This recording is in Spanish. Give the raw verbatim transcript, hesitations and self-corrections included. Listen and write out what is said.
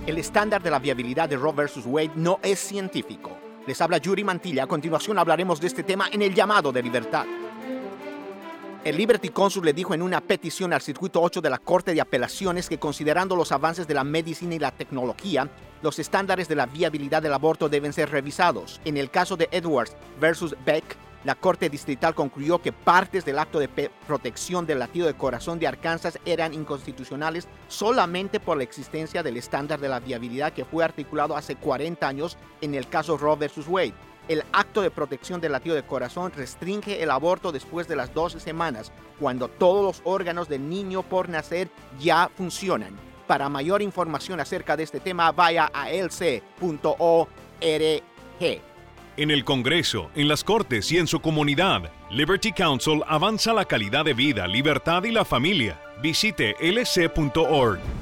El estándar de la viabilidad de Roe versus Wade no es científico. Les habla Yuri Mantilla. A continuación hablaremos de este tema en el llamado de libertad. El Liberty Counsel le dijo en una petición al Circuito ocho de la Corte de Apelaciones que, considerando los avances de la medicina y la tecnología, los estándares de la viabilidad del aborto deben ser revisados. En el caso de Edwards versus Beck, la Corte Distrital concluyó que partes del acto de protección del latido de corazón de Arkansas eran inconstitucionales solamente por la existencia del estándar de la viabilidad que fue articulado hace cuarenta años en el caso Roe versus Wade. El acto de protección del latido de corazón restringe el aborto después de las doce semanas, cuando todos los órganos del niño por nacer ya funcionan. Para mayor información acerca de este tema, vaya a L C punto org. En el Congreso, en las Cortes y en su comunidad, Liberty Counsel avanza la calidad de vida, libertad y la familia. Visite L C punto org.